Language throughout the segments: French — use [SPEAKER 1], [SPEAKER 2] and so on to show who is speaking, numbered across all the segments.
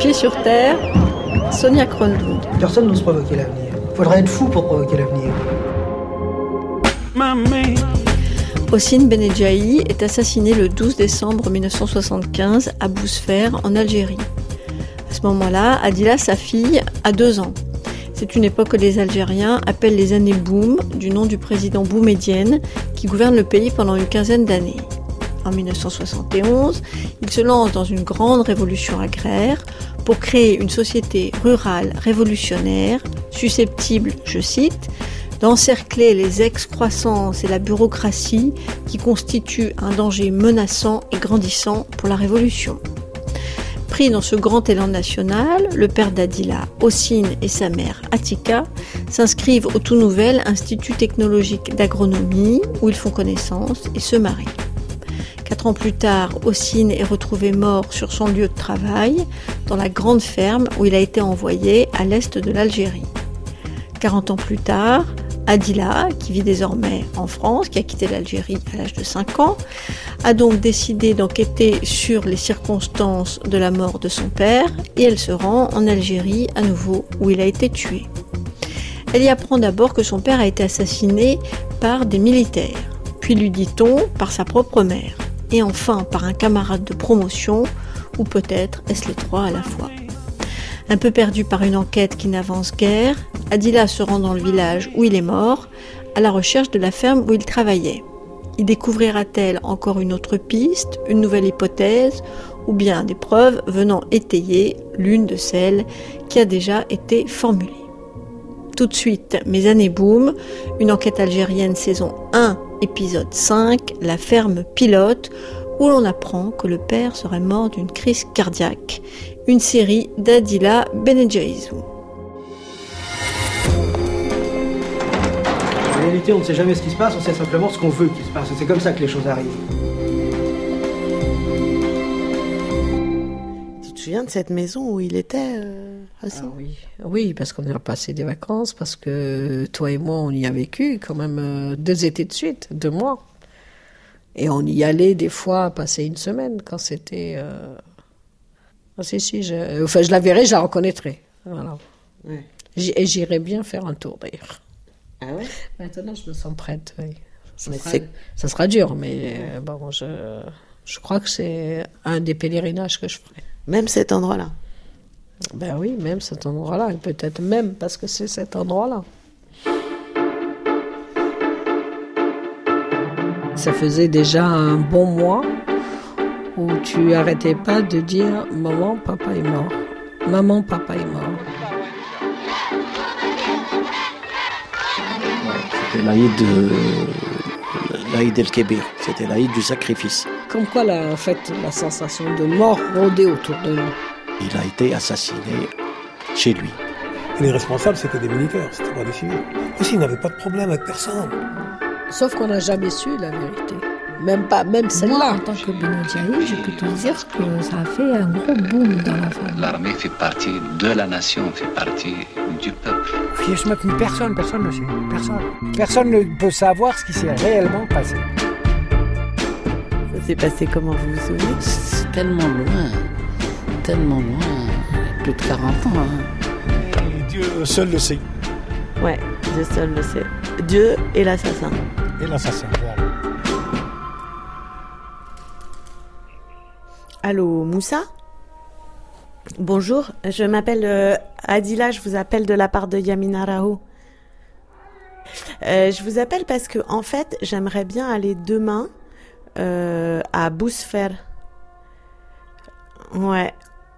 [SPEAKER 1] Pied sur terre, Sonia Kronlund.
[SPEAKER 2] Personne n'ose provoquer l'avenir. Il faudrait être fou pour provoquer l'avenir.
[SPEAKER 1] Hossein Benejahi est assassiné le 12 décembre 1975 à Bousfer, en Algérie. À ce moment-là, Adila, sa fille, a 2 ans. C'est une époque que les Algériens appellent les années Boum, du nom du président Boumedienne, qui gouverne le pays pendant une quinzaine d'années. En 1971, il se lance dans une grande révolution agraire pour créer une société rurale révolutionnaire, susceptible, je cite, d'encercler les excroissances et la bureaucratie qui constituent un danger menaçant et grandissant pour la révolution. Pris dans ce grand élan national, le père d'Adila, Hossein, et sa mère, Atika, s'inscrivent au tout nouvel Institut technologique d'agronomie, où ils font connaissance et se marient. 4 ans plus tard, Hossein est retrouvé mort sur son lieu de travail, dans la grande ferme où il a été envoyé à l'est de l'Algérie. 40 ans plus tard, Adila, qui vit désormais en France, qui a quitté l'Algérie à l'âge de 5 ans, a donc décidé d'enquêter sur les circonstances de la mort de son père et elle se rend en Algérie à nouveau où il a été tué. Elle y apprend d'abord que son père a été assassiné par des militaires, puis lui dit-on par sa propre mère, et enfin par un camarade de promotion, ou peut-être est-ce les 3 à la fois. Un peu perdue par une enquête qui n'avance guère, Adila se rend dans le village où il est mort, à la recherche de la ferme où il travaillait. Y découvrira-t-elle encore une autre piste, une nouvelle hypothèse, ou bien des preuves venant étayer l'une de celles qui a déjà été formulée? Tout de suite, Mes années Boum, une enquête algérienne saison 1, épisode 5, La ferme pilote, où l'on apprend que le père serait mort d'une crise cardiaque. Une série d'Adila Benejahi.
[SPEAKER 2] En réalité, on ne sait jamais ce qui se passe, on sait simplement ce qu'on veut qu'il se passe. C'est comme ça que les choses arrivent.
[SPEAKER 3] Tu te souviens de cette maison où il était
[SPEAKER 4] Oui, parce qu'on y a passé des vacances, parce que toi et moi, on y a vécu quand même 2 étés de suite, 2 mois. Et on y allait des fois passer une semaine quand c'était... je la verrai, je la reconnaîtrai. Voilà.
[SPEAKER 3] Ouais.
[SPEAKER 4] Et j'irai bien faire un tour d'ailleurs.
[SPEAKER 3] Ah ouais?
[SPEAKER 4] Maintenant, je me sens prête. Oui. Ça sera dur, mais bon, je crois que c'est un des pèlerinages que je ferai.
[SPEAKER 3] Même cet endroit-là?
[SPEAKER 4] Ben oui, même cet endroit-là. Et peut-être même parce que c'est cet endroit-là. Ça faisait déjà un bon mois où tu arrêtais pas de dire « Maman, papa est mort. Maman, papa est mort. »
[SPEAKER 5] C'était l'Aïd el-Kébir, c'était l'Aïd du sacrifice.
[SPEAKER 4] Comme quoi, en fait, la sensation de mort rôdait autour de nous.
[SPEAKER 5] Il a été assassiné chez lui.
[SPEAKER 6] Et les responsables, c'était des militaires, c'était pas des civils. Aussi, il n'avait pas de problème avec personne.
[SPEAKER 4] Sauf qu'on n'a jamais su la vérité. Même celle-là.
[SPEAKER 7] Moi, en tant que Benejahi, je peux te dire que ça a fait un gros boom dans la famille.
[SPEAKER 8] L'armée fait partie de la nation, fait partie du peuple.
[SPEAKER 9] Personne ne sait. Personne ne peut savoir ce qui s'est réellement passé.
[SPEAKER 3] Ça s'est passé comment, vous vous souvenez?
[SPEAKER 10] C'est tellement loin, plus de 40 ans. Hein.
[SPEAKER 6] Et Dieu seul le sait.
[SPEAKER 3] Ouais, Dieu seul le sait. Dieu et l'assassin.
[SPEAKER 6] Et l'assassin, voilà.
[SPEAKER 3] Allô, Moussa? Bonjour, je m'appelle Adila, je vous appelle de la part de Yamina Raho. Je vous appelle parce que, en fait, j'aimerais bien aller demain à Bousfer. Ouais.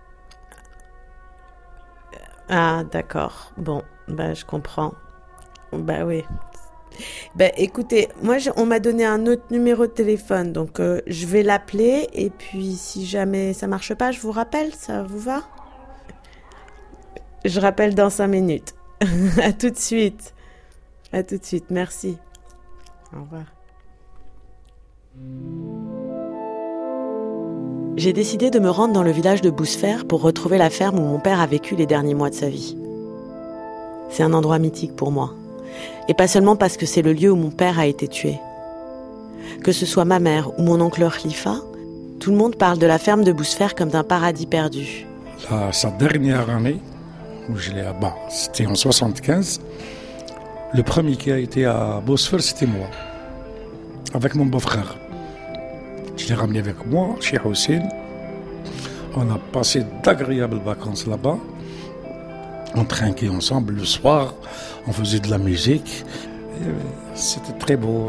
[SPEAKER 3] Ah, d'accord. Bon, je comprends. Oui. Écoutez, moi on m'a donné un autre numéro de téléphone, donc je vais l'appeler et puis si jamais ça marche pas, je vous rappelle, ça vous va? Je rappelle dans 5 minutes. À tout de suite, merci. Au revoir. J'ai décidé de me rendre dans le village de Bousfer pour retrouver la ferme où mon père a vécu les derniers mois de sa vie. C'est un endroit mythique pour moi. Et pas seulement parce que c'est le lieu où mon père a été tué. Que ce soit ma mère ou mon oncle Khalifa, tout le monde parle de la ferme de Bousfer comme d'un paradis perdu.
[SPEAKER 6] sa dernière année, où je l'ai c'était en 75. Le premier qui a été à Bosphore, c'était moi, avec mon beau-frère. Je l'ai ramené avec moi, chez Hussein. On a passé d'agréables vacances là-bas. On trinquait ensemble le soir, on faisait de la musique. C'était très beau,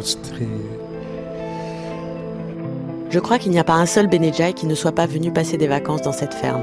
[SPEAKER 3] Je crois qu'il n'y a pas un seul Benedjaï qui ne soit pas venu passer des vacances dans cette ferme.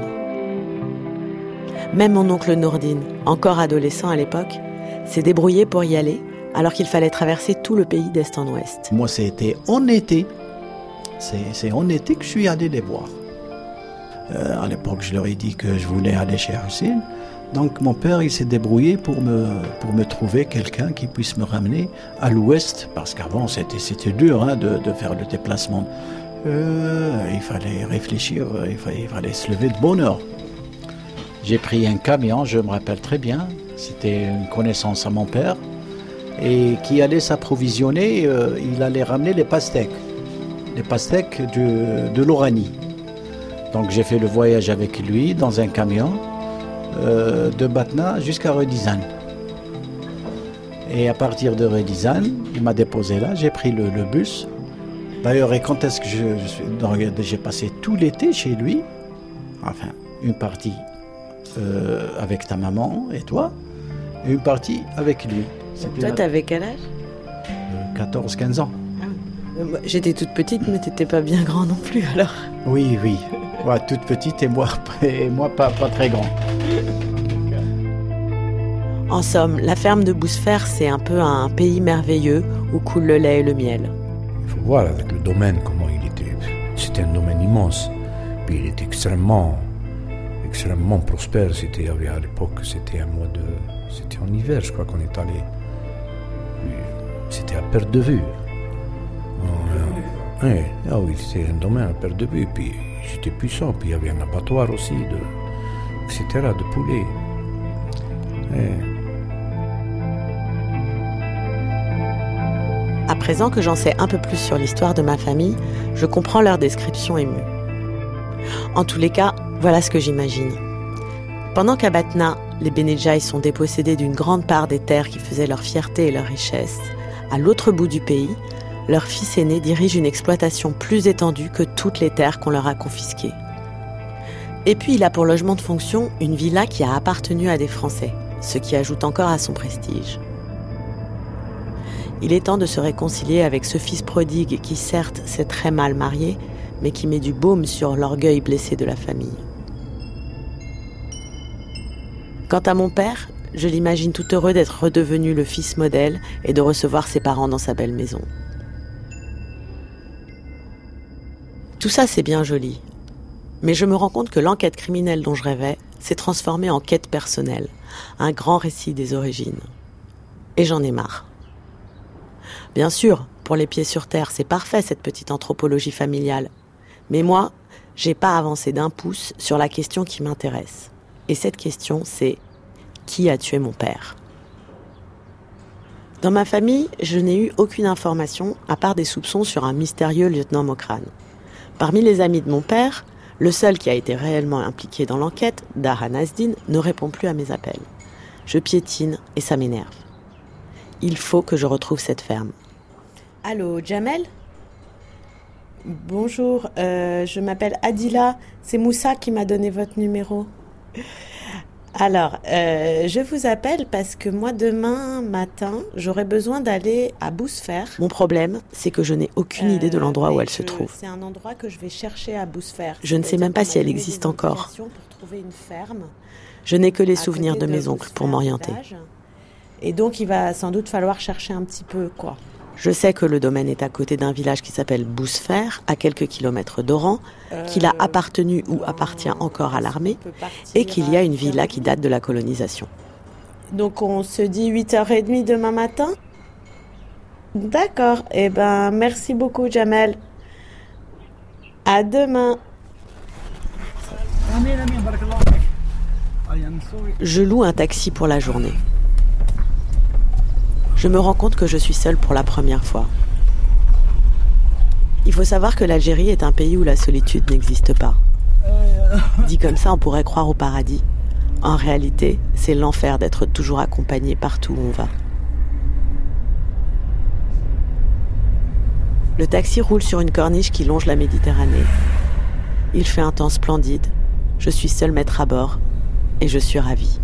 [SPEAKER 3] Même mon oncle Nourdine, encore adolescent à l'époque, s'est débrouillé pour y aller, alors qu'il fallait traverser tout le pays d'est en ouest.
[SPEAKER 5] Moi, c'était en été. C'est en été que je suis allé les voir. À l'époque, je leur ai dit que je voulais aller chez Hussein. Donc mon père, il s'est débrouillé pour me trouver quelqu'un qui puisse me ramener à l'ouest, parce qu'avant c'était dur de faire le déplacement. Il fallait réfléchir, il fallait se lever de bonne heure. J'ai pris un camion, je me rappelle très bien, c'était une connaissance à mon père, et qui allait s'approvisionner, il allait ramener les pastèques de l'Oranie. Donc j'ai fait le voyage avec lui dans un camion, de Batna jusqu'à Redizane. Et à partir de Redizane, il m'a déposé là, j'ai pris le bus. D'ailleurs, et quand est-ce que j'ai passé tout l'été chez lui, enfin, une partie avec ta maman et toi, et une partie avec lui.
[SPEAKER 3] Toi, t'avais quel âge ?
[SPEAKER 5] 14-15 ans.
[SPEAKER 3] J'étais toute petite, mais t'étais pas bien grand non plus, alors.
[SPEAKER 5] Oui. Ouais, toute petite et moi pas très grand.
[SPEAKER 3] En somme, la ferme de Bosphore, c'est un peu un pays merveilleux où coule le lait et le miel.
[SPEAKER 11] Il faut voir avec le domaine comment il était. C'était un domaine immense. Puis il était extrêmement prospère. À l'époque, c'était en hiver, je crois qu'on est allé. C'était à perte de vue. Oui, c'était un domaine à perte de vue. Puis j'étais puissant. Puis il y avait un abattoir aussi, etc., de poulets.
[SPEAKER 3] À présent que j'en sais un peu plus sur l'histoire de ma famille, je comprends leur description émue. En tous les cas, voilà ce que j'imagine. Pendant qu'à Batna, les Benedjaï sont dépossédés d'une grande part des terres qui faisaient leur fierté et leur richesse, à l'autre bout du pays, leur fils aîné dirige une exploitation plus étendue que toutes les terres qu'on leur a confisquées. Et puis il a pour logement de fonction une villa qui a appartenu à des Français, ce qui ajoute encore à son prestige. Il est temps de se réconcilier avec ce fils prodigue qui certes s'est très mal marié, mais qui met du baume sur l'orgueil blessé de la famille. Quant à mon père, je l'imagine tout heureux d'être redevenu le fils modèle et de recevoir ses parents dans sa belle maison. Tout ça, c'est bien joli. Mais je me rends compte que l'enquête criminelle dont je rêvais s'est transformée en quête personnelle, un grand récit des origines. Et j'en ai marre. Bien sûr, pour les pieds sur terre, c'est parfait cette petite anthropologie familiale. Mais moi, j'ai pas avancé d'un pouce sur la question qui m'intéresse. Et cette question, c'est « Qui a tué mon père ?» Dans ma famille, je n'ai eu aucune information à part des soupçons sur un mystérieux lieutenant Mokrane. Parmi les amis de mon père, le seul qui a été réellement impliqué dans l'enquête, Daha Nasdin, ne répond plus à mes appels. Je piétine et ça m'énerve. Il faut que je retrouve cette ferme. Allô, Jamel ? Bonjour, je m'appelle Adila. C'est Moussa qui m'a donné votre numéro. Alors, je vous appelle parce que moi, demain matin, j'aurai besoin d'aller à Bosphore. Mon problème, c'est que je n'ai aucune idée de l'endroit où elle se trouve. C'est un endroit que je vais chercher à Bosphore. Je ne sais même pas si elle existe encore. Je n'ai que les souvenirs de mes oncles pour m'orienter. Et donc, il va sans doute falloir chercher un petit peu, quoi. Je sais que le domaine est à côté d'un village qui s'appelle Bosphore, à quelques kilomètres d'Oran, qu'il a appartenu ou appartient encore à l'armée, et qu'il y a une villa qui date de la colonisation. Donc on se dit 8h30 demain matin ? D'accord, eh ben merci beaucoup Jamel. À demain. Je loue un taxi pour la journée. Je me rends compte que je suis seule pour la première fois. Il faut savoir que l'Algérie est un pays où la solitude n'existe pas. Dit comme ça, on pourrait croire au paradis. En réalité, c'est l'enfer d'être toujours accompagné partout où on va. Le taxi roule sur une corniche qui longe la Méditerranée. Il fait un temps splendide. Je suis seule maître à bord et je suis ravie.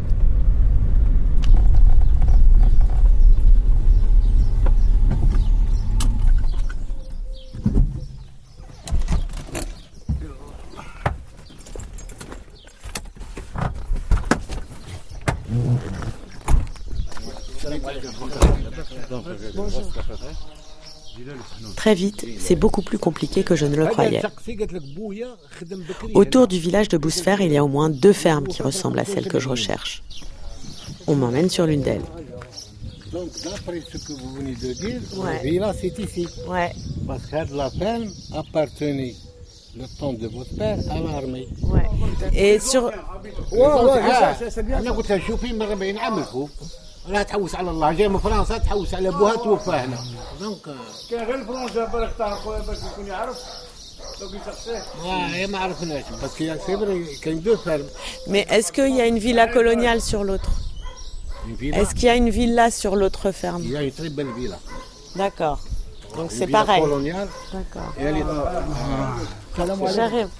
[SPEAKER 3] Très vite, c'est beaucoup plus compliqué que je ne le croyais. Autour du village de Bousfer, il y a au moins 2 fermes qui ressemblent à celles que je recherche. On m'emmène sur l'une d'elles.
[SPEAKER 12] Donc, d'après ce que vous venez de dire, la villa, c'est ici.
[SPEAKER 3] Ouais.
[SPEAKER 12] Parce que la ferme appartenait, le temps de votre père, à l'armée.
[SPEAKER 3] Ouais. Et sur...
[SPEAKER 12] c'est bien. أنا قلت لها شوفي من 40 عام الفوق لا تحوس على الله جاي من فرنسا تحوس على ابوها توفى هنا دونك كان غير فرنسا بالك تاع خويا باش يكون يعرف لو كي شخصيه ما عرفناش بس كاين 2 fermes.
[SPEAKER 3] Mais est-ce qu'il y a une villa coloniale sur l'autre? Est-ce qu'il y a une villa sur l'autre ferme?
[SPEAKER 12] Il y a une très belle villa. D'accord.
[SPEAKER 3] Donc c'est pareil.
[SPEAKER 12] Coloniale.
[SPEAKER 3] D'accord.
[SPEAKER 12] Et elle est
[SPEAKER 3] J'arrive.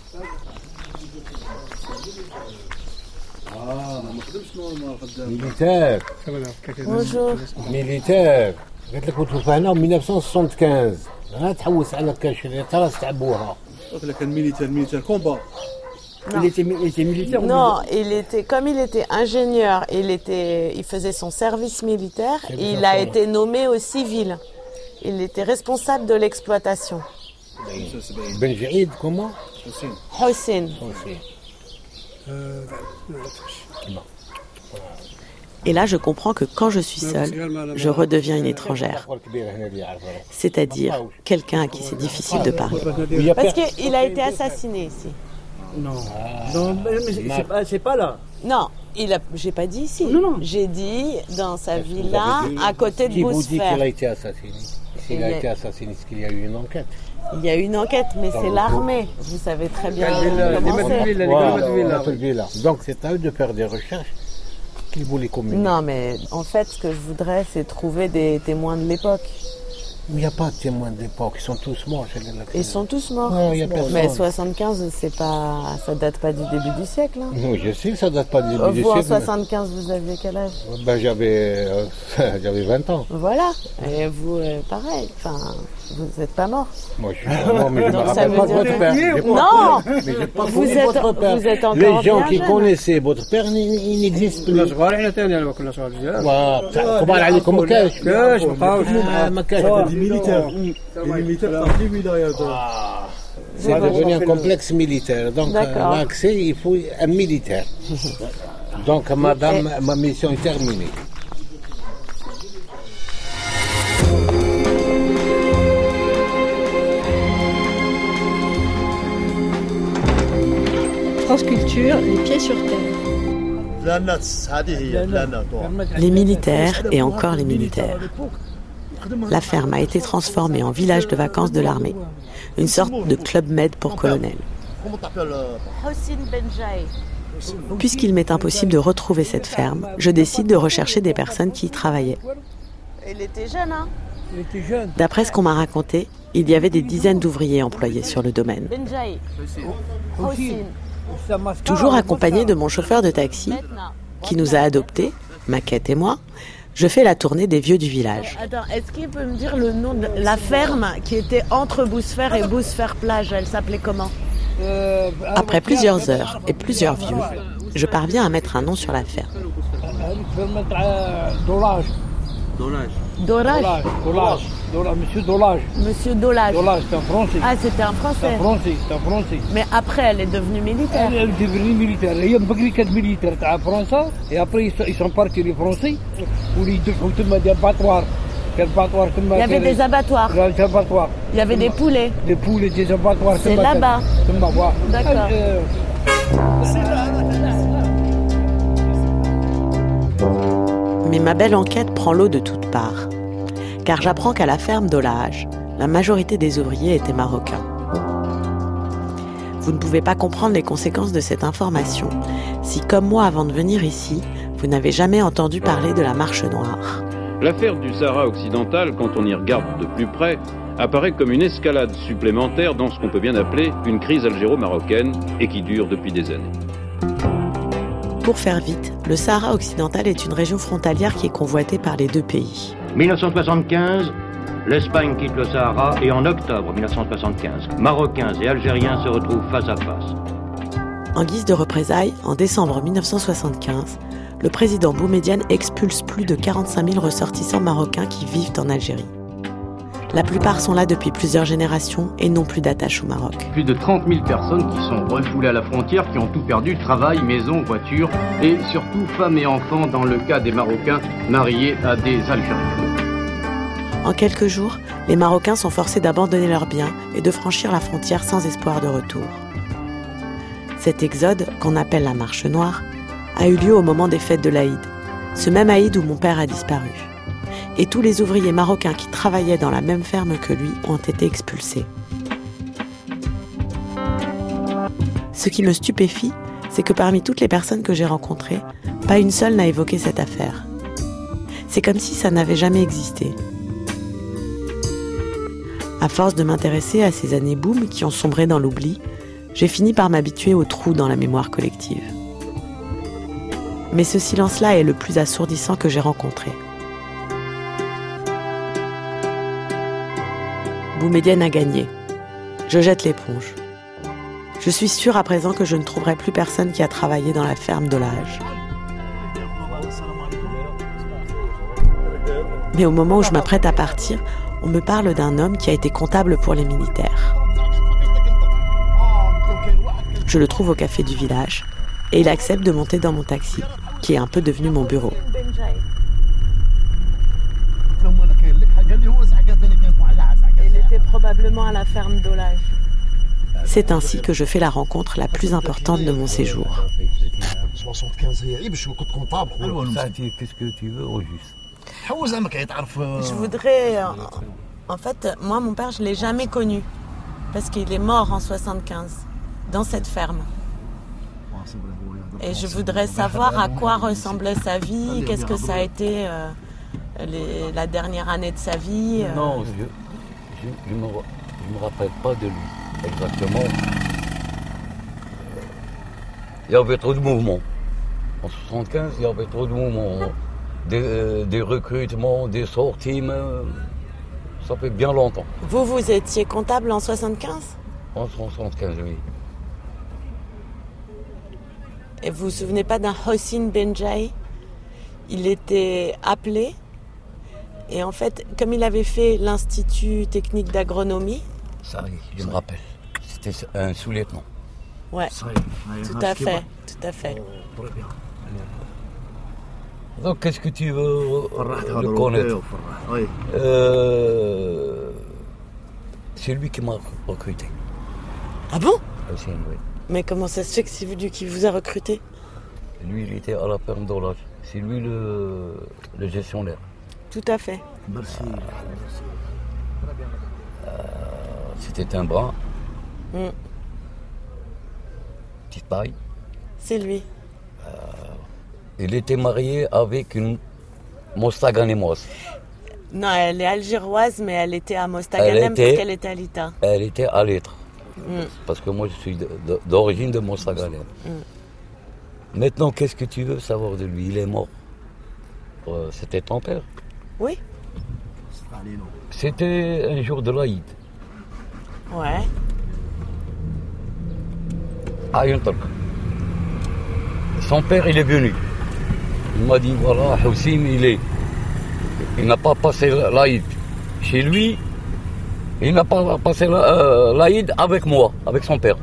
[SPEAKER 12] Militaire.
[SPEAKER 3] Bonjour.
[SPEAKER 12] Militaire. قلت لك توفى هنا 1975. لا تحوس على كاش ترى تعبوها.
[SPEAKER 13] قلت لك militaire combat. Il était militaire.
[SPEAKER 3] Non, comme il était ingénieur, il faisait son service militaire et il a été nommé au civil. Il était responsable de l'exploitation.
[SPEAKER 12] Ben Jaïd, comment?
[SPEAKER 3] Hossein. Et là, je comprends que quand je suis seule, je redeviens une étrangère. C'est-à-dire quelqu'un à qui c'est difficile de parler. Parce qu'il a été assassiné ici.
[SPEAKER 13] Non, mais c'est pas là.
[SPEAKER 3] Non, j'ai pas dit ici. Non. J'ai dit dans sa villa à côté de Bousfer.
[SPEAKER 12] Qui vous dit qu'il a été assassiné? S'il a été assassiné, est-ce qu'il y a eu une enquête?
[SPEAKER 3] Il y a eu une enquête, mais c'est l'armée. Vous savez très bien comment c'est.
[SPEAKER 12] Donc c'est à eux de faire des recherches qu'ils voulaient communiquer.
[SPEAKER 3] Non, mais en fait, ce que je voudrais, c'est trouver des témoins de l'époque.
[SPEAKER 12] Il n'y a pas de témoins de l'époque, ils sont tous morts.
[SPEAKER 3] Ils sont tous morts.
[SPEAKER 12] Non, il y a personne.
[SPEAKER 3] Mais 75, ça date pas du début du siècle. Hein.
[SPEAKER 12] Oui, je sais que ça date pas du début du siècle.
[SPEAKER 3] Vous, en 75, vous aviez quel âge?
[SPEAKER 12] J'avais 20 ans.
[SPEAKER 3] Voilà. Et vous, pareil. Enfin, vous n'êtes pas mort.
[SPEAKER 12] Moi, je suis pas mort, mais je me rappelle pas de votre père.
[SPEAKER 3] Non.
[SPEAKER 12] Mais j'ai pas connu votre père.
[SPEAKER 3] Vous êtes encore
[SPEAKER 12] les gens qui
[SPEAKER 3] jeune.
[SPEAKER 12] Connaissaient votre père, ils n'existent plus. C'est devenu un complexe militaire. Donc, l'accès, il faut un militaire. Donc, madame, ma mission est terminée.
[SPEAKER 1] France Culture, les pieds sur terre.
[SPEAKER 3] Les militaires et encore les militaires. La ferme a été transformée en village de vacances de l'armée, une sorte de club med pour colonels. Puisqu'il m'est impossible de retrouver cette ferme, je décide de rechercher des personnes qui y travaillaient. Il était jeune, hein? D'après ce qu'on m'a raconté, il y avait des dizaines d'ouvriers employés sur le domaine. Toujours accompagné de mon chauffeur de taxi, qui nous a adoptés, Maquette et moi, je fais la tournée des vieux du village. Attends, est-ce qu'il peut me dire le nom de la ferme qui était entre Bousfer et Bousfer-Plage? Elle s'appelait comment? Après plusieurs heures et plusieurs vieux, je parviens à mettre un nom sur la ferme.
[SPEAKER 9] Monsieur Dolage.
[SPEAKER 3] Monsieur Dolage.
[SPEAKER 9] Dolage, c'est un Français.
[SPEAKER 3] Ah, c'était un Français.
[SPEAKER 9] C'est un Français.
[SPEAKER 3] Mais après, elle est devenue militaire.
[SPEAKER 9] Elle est devenue militaire. Il y a une brigade militaire à France, et après ils sont partis les Français, où ils ont des abattoirs.
[SPEAKER 3] Il y avait des abattoirs. Il y avait des poulets.
[SPEAKER 9] Des poulets, des abattoirs.
[SPEAKER 3] C'est là-bas. D'accord. Mais ma belle enquête prend l'eau de toutes parts. Car j'apprends qu'à la ferme d'Olage, la majorité des ouvriers étaient marocains. vous ne pouvez pas comprendre les conséquences de cette information si, comme moi avant de venir ici, vous n'avez jamais entendu parler de la Marche Noire.
[SPEAKER 14] L'affaire du Sahara occidental, quand on y regarde de plus près, apparaît comme une escalade supplémentaire dans ce qu'on peut bien appeler une crise algéro-marocaine et qui dure depuis des années.
[SPEAKER 3] Pour faire vite, le Sahara occidental est une région frontalière qui est convoitée par les deux pays.
[SPEAKER 15] 1975, l'Espagne quitte le Sahara et en octobre 1975, Marocains et Algériens se retrouvent face à face.
[SPEAKER 3] En guise de représailles, en décembre 1975, le président Boumedienne expulse plus de 45 000 ressortissants marocains qui vivent en Algérie. La plupart sont là depuis plusieurs générations et n'ont plus d'attache au Maroc.
[SPEAKER 16] Plus de 30 000 personnes qui sont refoulées à la frontière, qui ont tout perdu, travail, maison, voiture, et surtout femmes et enfants dans le cas des Marocains mariés à des Algériens.
[SPEAKER 3] En quelques jours, les Marocains sont forcés d'abandonner leurs biens et de franchir la frontière sans espoir de retour. Cet exode, qu'on appelle la Marche Noire, a eu lieu au moment des fêtes de l'Aïd, ce même Aïd où mon père a disparu. Et tous les ouvriers marocains qui travaillaient dans la même ferme que lui ont été expulsés. Ce qui me stupéfie, c'est que parmi toutes les personnes que j'ai rencontrées, pas une seule n'a évoqué cette affaire. C'est comme si ça n'avait jamais existé. À force de m'intéresser à ces années boom qui ont sombré dans l'oubli, j'ai fini par m'habituer au trou dans la mémoire collective. Mais ce silence-là est le plus assourdissant que j'ai rencontré. Boumedienne a gagné. Je jette l'éponge. Je suis sûre à présent que je ne trouverai plus personne qui a travaillé dans la ferme d'Olage. Mais au moment où je m'apprête à partir, on me parle d'un homme qui a été comptable pour les militaires. Je le trouve au café du village et il accepte de monter dans mon taxi, qui est un peu devenu mon bureau. Il était probablement à la ferme d'Olage. C'est ainsi que je fais la rencontre la plus importante de mon séjour.
[SPEAKER 12] 75 qu'est-ce que tu veux au juste?
[SPEAKER 3] Je voudrais... En fait, moi, mon père, je ne l'ai jamais connu. Parce qu'il est mort en 75, dans cette ferme. Et je voudrais savoir à quoi ressemblait sa vie, qu'est-ce que ça a été la dernière année de sa vie.
[SPEAKER 17] Non, je ne me rappelle pas de lui exactement. Il y avait trop de mouvements. En 75, il y avait trop de mouvements. Des recrutements, des sorties, mais ça fait bien longtemps.
[SPEAKER 3] Vous étiez comptable en 75 ?
[SPEAKER 17] En 75, oui.
[SPEAKER 3] Et vous vous souvenez pas d'un Hossein Benjai ? Il était appelé. Et en fait, comme il avait fait l'Institut technique d'agronomie...
[SPEAKER 17] Ça y est, je me rappelle. C'était un sous-lieutenant.
[SPEAKER 3] Ouais, tout à fait, tout à fait.
[SPEAKER 17] Donc, qu'est-ce que tu veux le connaître ? C'est lui qui m'a recruté.
[SPEAKER 3] Ah bon ?
[SPEAKER 17] Hossein, oui.
[SPEAKER 3] Mais comment ça se fait que c'est lui qui vous a recruté ?
[SPEAKER 17] Lui, il était à la ferme d'Olage. C'est lui le gestionnaire.
[SPEAKER 3] Tout à fait.
[SPEAKER 12] Merci.
[SPEAKER 17] C'était un brun. Petite paille.
[SPEAKER 3] C'est lui.
[SPEAKER 17] Il était marié avec une Mostaganémoise.
[SPEAKER 3] Non, elle est algéroise, mais elle était à Mostaganem parce qu'elle était à l'ITA.
[SPEAKER 17] Elle était à l'Être. Parce que moi, je suis d'origine de Mostaganem. Maintenant, qu'est-ce que tu veux savoir de lui ? Il est mort. C'était ton père ?
[SPEAKER 3] Oui.
[SPEAKER 17] C'était un jour de l'Aïd.
[SPEAKER 3] Ouais.
[SPEAKER 17] À Yuntok. Son père, il est venu. Il m'a dit, voilà, Hossein, il n'a pas passé l'Aïd chez lui. Il n'a pas passé l'Aïd avec moi, avec son père.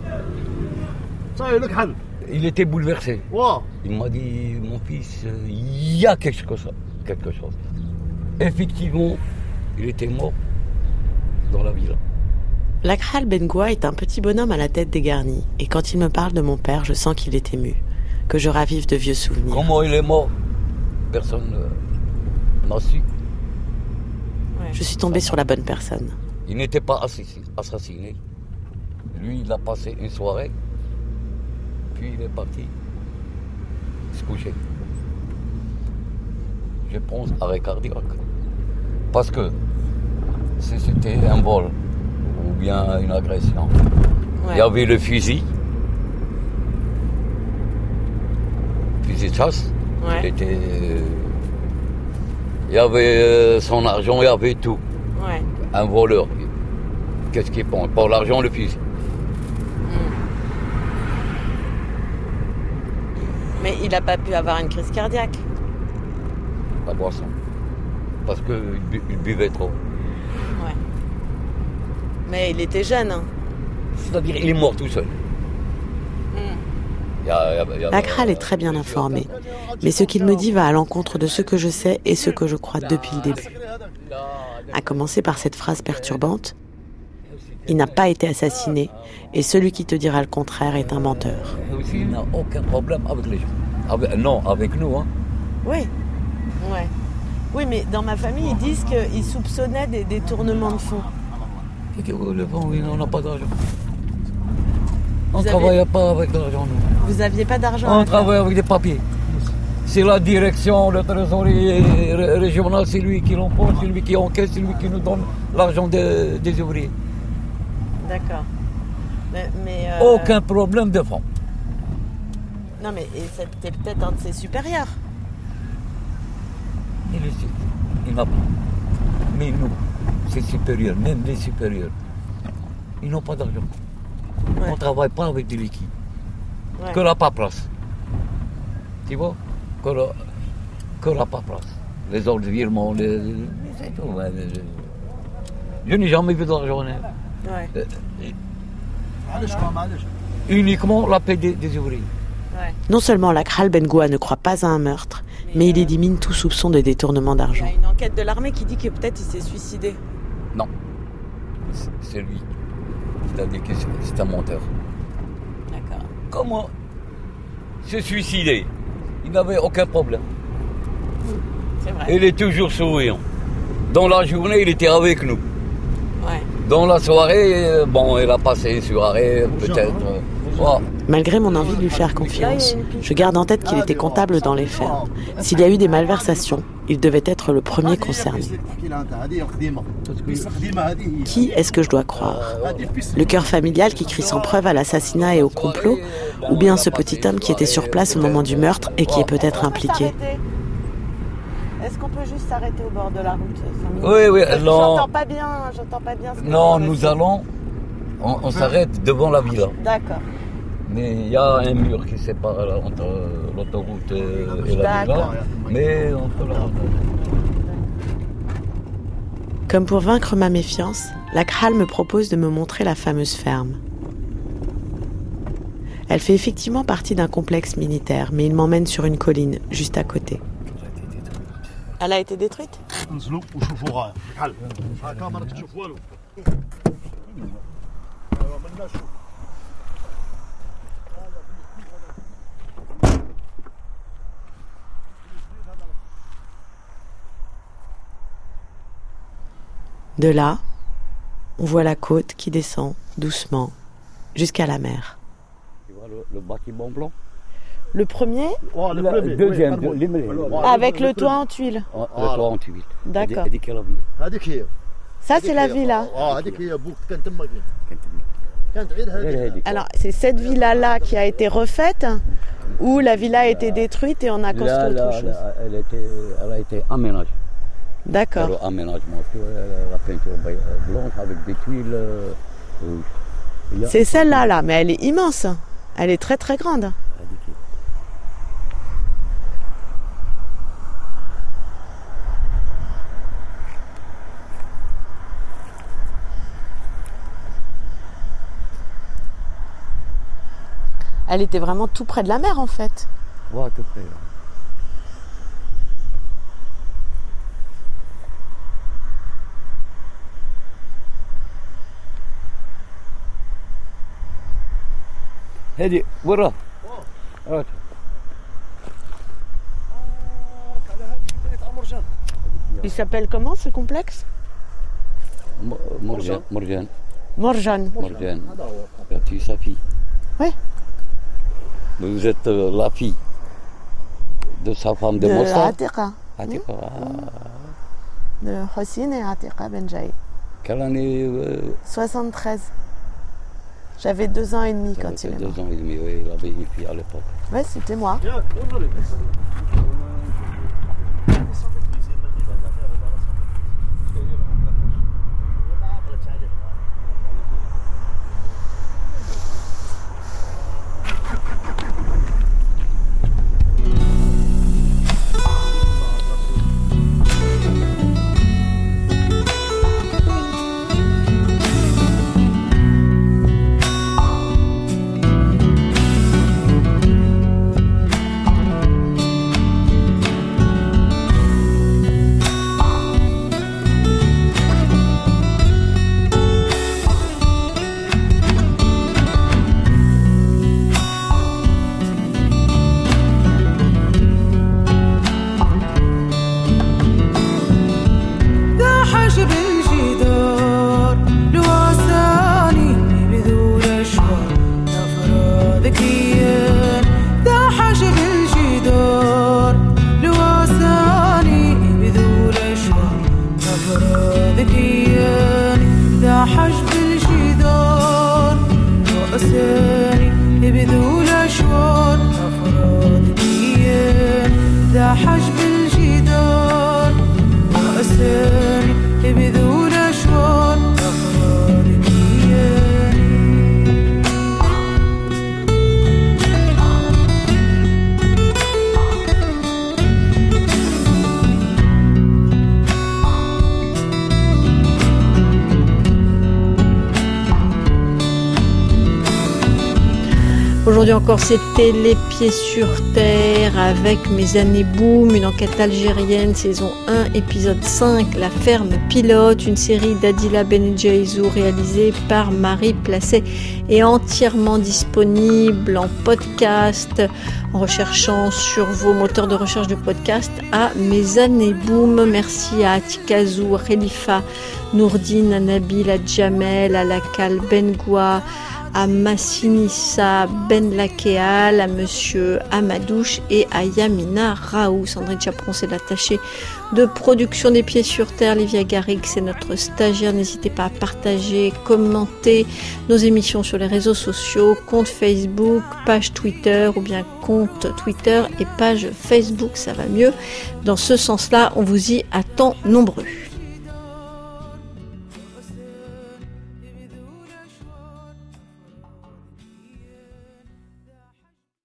[SPEAKER 17] Il était bouleversé. Il m'a dit, mon fils, il y a quelque chose. Effectivement, il était mort dans la ville.
[SPEAKER 3] Lakhal Bengoua est un petit bonhomme à la tête dégarnie. Et quand il me parle de mon père, je sens qu'il est ému, que je ravive de vieux souvenirs.
[SPEAKER 17] Comment il est mort ? Personne n'a su.
[SPEAKER 3] Je suis tombée sur la bonne personne.
[SPEAKER 17] Il n'était pas assassiné. Lui, il a passé une soirée, puis il est parti se coucher. Je pense arrêt cardiaque. Parce que si c'était un vol ou bien une agression, il y avait le fusil de chasse, il y avait son argent, il y avait tout.
[SPEAKER 3] Ouais.
[SPEAKER 17] Un voleur, qu'est-ce qu'il pense? Pour l'argent, le fusil.
[SPEAKER 3] Mais il n'a pas pu avoir une crise cardiaque.
[SPEAKER 17] La boisson. Parce qu'il buvait trop.
[SPEAKER 3] Ouais. Mais il était jeune. Hein.
[SPEAKER 17] C'est-à-dire il est mort tout seul.
[SPEAKER 3] L'Akral est très bien informé, mais ce qu'il me dit va à l'encontre de ce que je sais et ce que je crois depuis le début. À commencer par cette phrase perturbante, « Il n'a pas été assassiné, et celui qui te dira le contraire est un menteur. »
[SPEAKER 17] Il n'a aucun problème avec les gens. Non, avec nous. Hein.
[SPEAKER 3] Oui. Ouais. Oui, mais dans ma famille, ils disent qu'ils soupçonnaient des détournements de fonds.
[SPEAKER 17] Le fonds, on n'a pas d'argent. On ne travaille pas avec de l'argent, nous.
[SPEAKER 3] Vous n'aviez pas d'argent?
[SPEAKER 17] On travaille avec des papiers. C'est la direction, le trésorier régional, c'est lui qui l'emporte, c'est lui qui encaisse, c'est lui qui nous donne l'argent des ouvriers.
[SPEAKER 3] D'accord. Mais
[SPEAKER 17] aucun problème de fonds.
[SPEAKER 3] Non, mais c'était peut-être un de ses supérieurs.
[SPEAKER 17] Il n'a pas. Mais nous, c'est supérieur, même les supérieurs, ils n'ont pas d'argent. Ouais. On ne travaille pas avec des liquides. Ouais. Que la paperasse. Tu vois? Que la paperasse. Les ordres de virement, c'est tout. Je n'ai jamais vu d'argent. Ouais. Uniquement la paix des ouvriers.
[SPEAKER 3] Ouais. Non seulement l'Akral Bengoua ne croit pas à un meurtre, mais il élimine tout soupçon de détournement d'argent. Il y a une enquête de l'armée qui dit que peut-être il s'est suicidé.
[SPEAKER 17] Non. C'est lui. C'est-à-dire que c'est un menteur.
[SPEAKER 3] D'accord.
[SPEAKER 17] Comment se suicider? Il n'avait aucun problème.
[SPEAKER 3] C'est vrai.
[SPEAKER 17] Il est toujours souriant. Dans la journée, il était avec nous.
[SPEAKER 3] Ouais.
[SPEAKER 17] Dans la soirée, il a passé une soirée, peut-être.
[SPEAKER 3] Malgré mon envie de lui faire confiance, je garde en tête qu'il était comptable dans les fermes. S'il y a eu des malversations, il devait être le premier concerné. Qui est-ce que je dois croire? Le cœur familial qui crie sans preuve à l'assassinat et au complot? Ou bien ce petit homme qui était sur place au moment du meurtre et qui est peut-être impliqué? Est-ce qu'on peut juste s'arrêter au bord de la route?
[SPEAKER 17] Oui, non.
[SPEAKER 3] J'entends pas bien ce que
[SPEAKER 17] non, nous allons... On s'arrête devant la villa.
[SPEAKER 3] D'accord.
[SPEAKER 17] Mais il y a un mur qui sépare entre l'autoroute et la villa. Mais on peut la rejoindre.
[SPEAKER 3] Comme pour vaincre ma méfiance, l'Akral me propose de me montrer la fameuse ferme. Elle fait effectivement partie d'un complexe militaire, mais il m'emmène sur une colline, juste à côté. Elle a été détruite ? De là, on voit la côte qui descend doucement jusqu'à la mer.
[SPEAKER 17] Tu vois le bâtiment blanc ?
[SPEAKER 3] Le premier ?
[SPEAKER 17] Le deuxième,
[SPEAKER 3] avec le toit en tuiles.
[SPEAKER 17] Le toit en tuiles.
[SPEAKER 3] D'accord. Ça, c'est la villa. Alors, c'est cette villa-là qui a été refaite ou la villa a été détruite et on a construit autre chose ?
[SPEAKER 17] Elle a été aménagée.
[SPEAKER 3] D'accord.
[SPEAKER 17] Le aménagement, la peinture blanche avec des tuiles rouges.
[SPEAKER 3] C'est celle-là, là, mais elle est immense. Elle est très très grande. Elle était vraiment tout près de la mer, en fait.
[SPEAKER 17] Ouais, tout près. هذه ورا
[SPEAKER 3] Il s'appelle comment ce complexe ?
[SPEAKER 17] Morjan.
[SPEAKER 3] Morjane.
[SPEAKER 17] Morjane. Tu es sa fille.
[SPEAKER 3] Oui.
[SPEAKER 17] Vous êtes la fille de sa femme de Mossad.
[SPEAKER 3] Atiqa.
[SPEAKER 17] Atiqa.
[SPEAKER 3] De Hossein et Atiqa Benjaï.
[SPEAKER 17] Quelle année
[SPEAKER 3] 73. J'avais 2 ans et demi quand il est mort.
[SPEAKER 17] 2 ans et demi, oui, il avait une fille à l'époque.
[SPEAKER 3] Oui, c'était moi. Aujourd'hui encore, c'était Les Pieds sur Terre avec Mes années boom, une enquête algérienne, saison 1, épisode 5, La ferme pilote, une série d'Adila Benedjaïzou réalisée par Marie Placet et entièrement disponible en podcast en recherchant sur vos moteurs de recherche de podcast à Mes années boom. Merci à Atikazou, à Khalifa, Nourdine, à Nabil, à Jamel, à Lakal Bengoua, à Massinissa Ben Lakeal, à Monsieur Amadouche et à Yamina Raoult. Sandrine Chaperon, c'est l'attachée de production des Pieds sur Terre. Livia Garrigue, c'est notre stagiaire. N'hésitez pas à partager, commenter nos émissions sur les réseaux sociaux, compte Facebook, page Twitter ou bien compte Twitter et page Facebook, ça va mieux. Dans ce sens-là, on vous y attend nombreux.